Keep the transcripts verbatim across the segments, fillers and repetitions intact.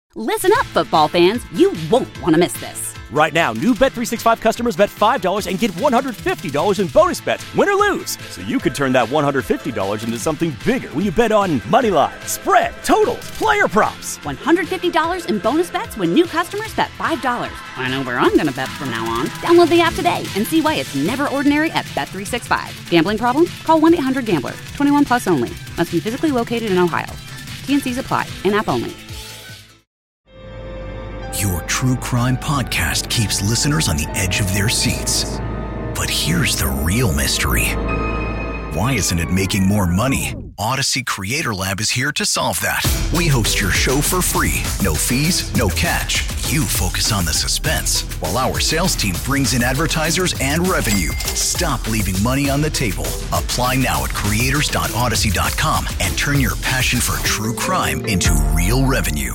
Listen up, football fans. You won't want to miss this. Right now, new Bet three sixty-five customers bet five dollars and get one hundred fifty dollars in bonus bets, win or lose. So you could turn that one hundred fifty dollars into something bigger when you bet on money line, spread, totals, player props. one hundred fifty dollars in bonus bets when new customers bet five dollars. I know where I'm going to bet from now on. Download the app today and see why it's never ordinary at Bet three sixty-five. Gambling problem? Call one eight hundred gambler. twenty-one plus only. Must be physically located in Ohio. T N Cs apply. In-app only. Your true crime podcast keeps listeners on the edge of their seats. But here's the real mystery. Why isn't it making more money? Odyssey Creator Lab is here to solve that. We host your show for free. No fees, no catch. You focus on the suspense, while our sales team brings in advertisers and revenue. Stop leaving money on the table. Apply now at creators dot odyssey dot com and turn your passion for true crime into real revenue.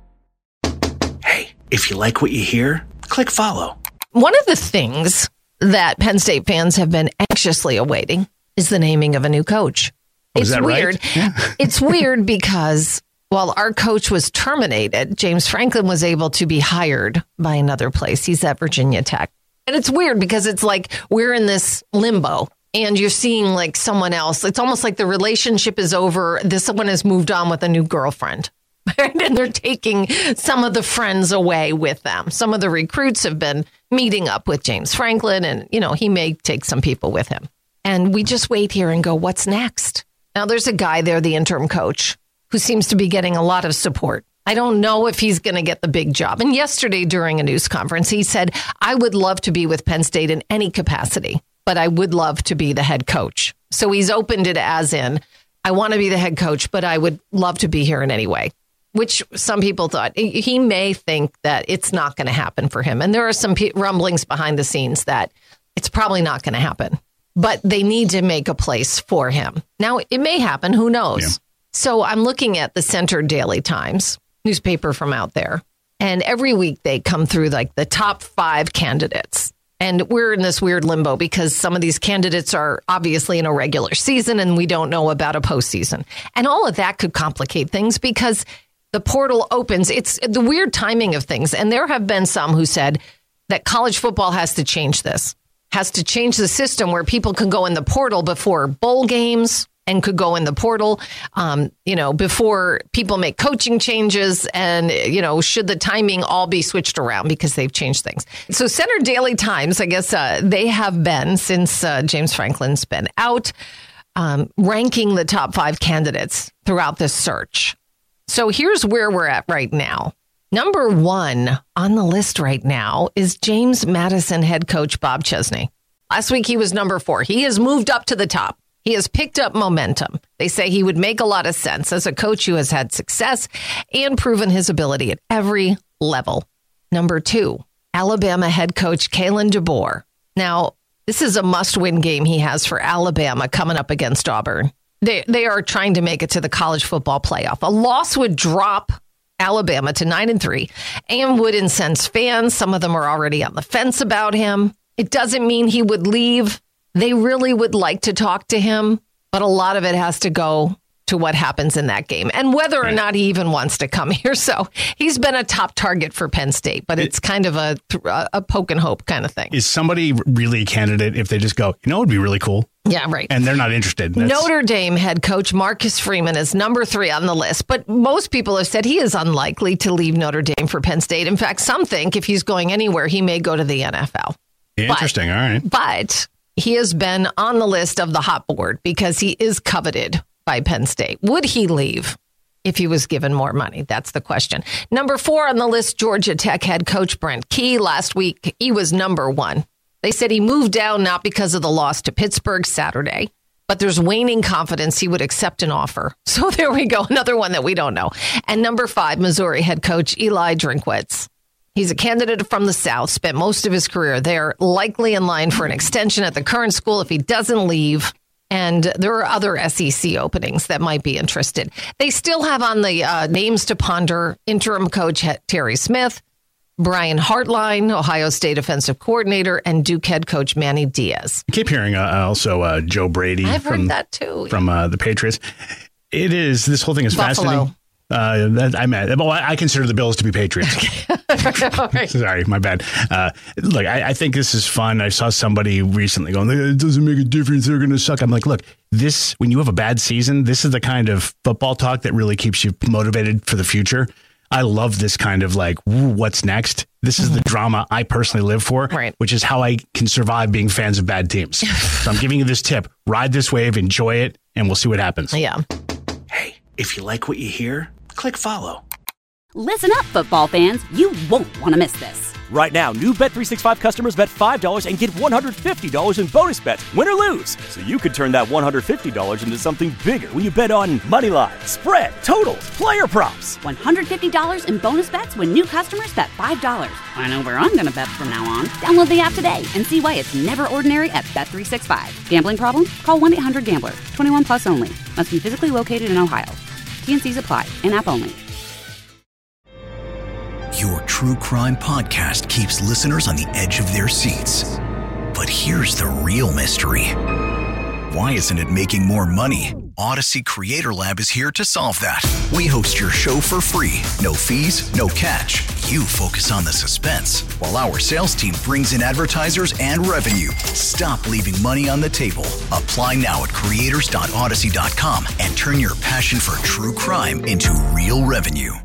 If you like what you hear, click follow. One of the things that Penn State fans have been anxiously awaiting is the naming of a new coach. Oh, it's is that weird. right? Yeah. It's weird because while our coach was terminated, James Franklin was able to be hired by another place. He's at Virginia Tech. And it's weird because it's like we're in this limbo and you're seeing like someone else. It's almost like the relationship is over. This one has moved on with a new girlfriend. And they're taking some of the friends away with them. Some of the recruits have been meeting up with James Franklin, and, you know, he may take some people with him. And we just wait here and go, what's next? Now, there's a guy there, the interim coach, who seems to be getting a lot of support. I don't know if he's going to get the big job. And yesterday during a news conference, he said, I would love to be with Penn State in any capacity, but I would love to be the head coach. So he's opened it as in, I want to be the head coach, but I would love to be here in any way. Which some people thought he may think that it's not going to happen for him. And there are some p- rumblings behind the scenes that it's probably not going to happen, but they need to make a place for him. Now, it may happen. Who knows? Yeah. So I'm looking at the Center Daily Times newspaper from out there. And every week they come through like the top five candidates. And we're in this weird limbo because some of these candidates are obviously in a regular season and we don't know about a postseason. And all of that could complicate things because the portal opens. It's the weird timing of things. And there have been some who said that college football has to change this, has to change the system where people can go in the portal before bowl games and could go in the portal, um, you know, before people make coaching changes. And, you know, should the timing all be switched around because they've changed things. So Center Daily Times, I guess uh, they have been, since uh, James Franklin's been out, um, ranking the top five candidates throughout this search. So here's where we're at right now. Number one on the list right now is James Madison head coach Bob Chesney. Last week, he was number four. He has moved up to the top. He has picked up momentum. They say he would make a lot of sense as a coach who has had success and proven his ability at every level. Number two, Alabama head coach Kalen DeBoer. Now, this is a must-win game he has for Alabama coming up against Auburn. They they are trying to make it to the college football playoff. A loss would drop Alabama to nine and three and would incense fans. Some of them are already on the fence about him. It doesn't mean he would leave. They really would like to talk to him, but a lot of it has to go to what happens in that game and whether or not he even wants to come here. So he's been a top target for Penn State, but it's kind of a, a poke and hope kind of thing. Is somebody really a candidate if they just go, you know, it'd be really cool? Yeah, right. And they're not interested. That's... Notre Dame head coach Marcus Freeman is number three on the list, but most people have said he is unlikely to leave Notre Dame for Penn State. In fact, some think if he's going anywhere, he may go to the N F L. Interesting. But, all right. But he has been on the list of the hot board because he is coveted by Penn State. Would he leave if he was given more money? That's the question. Number four on the list, Georgia Tech head coach Brent Key. Last week, he was number one. They said he moved down not because of the loss to Pittsburgh Saturday, but there's waning confidence he would accept an offer. So there we go. Another one that we don't know. And number five, Missouri head coach Eli Drinkwitz. He's a candidate from the South, spent most of his career there, likely in line for an extension at the current school if he doesn't leave. And there are other S E C openings that might be interested. They still have on the uh, names to ponder interim coach Terry Smith, Brian Hartline, Ohio State offensive coordinator, and Duke head coach Manny Diaz. I keep hearing uh, also uh, Joe Brady I've from, heard that too, from uh, the Patriots. It is, this whole thing is Buffalo. fascinating. Uh, that, I meant, well, I consider the Bills to be Patriots. Right. Sorry, my bad. Uh, look, I, I think this is fun. I saw somebody recently going, it doesn't make a difference. They're going to suck. I'm like, look, this, when you have a bad season, this is the kind of football talk that really keeps you motivated for the future. I love this kind of like, what's next? This is the drama I personally live for, right. Which is how I can survive being fans of bad teams. So I'm giving you this tip. Ride this wave, enjoy it, and we'll see what happens. Yeah. Hey, if you like what you hear, click follow. Listen up, football fans. You won't want to miss this. Right now, new Bet three sixty-five customers bet five dollars and get one hundred fifty dollars in bonus bets, win or lose. So you could turn that one hundred fifty dollars into something bigger when you bet on money line, spread, totals, player props. one hundred fifty dollars in bonus bets when new customers bet five dollars. I know where I'm going to bet from now on. Download the app today and see why it's never ordinary at Bet three sixty-five. Gambling problem? Call one eight hundred gambler. twenty-one plus only. Must be physically located in Ohio. T N Cs apply. In-app only. Your true crime podcast keeps listeners on the edge of their seats. But here's the real mystery. Why isn't it making more money? Odyssey Creator Lab is here to solve that. We host your show for free. No fees, no catch. You focus on the suspense, while our sales team brings in advertisers and revenue. Stop leaving money on the table. Apply now at creators dot odyssey dot com and turn your passion for true crime into real revenue.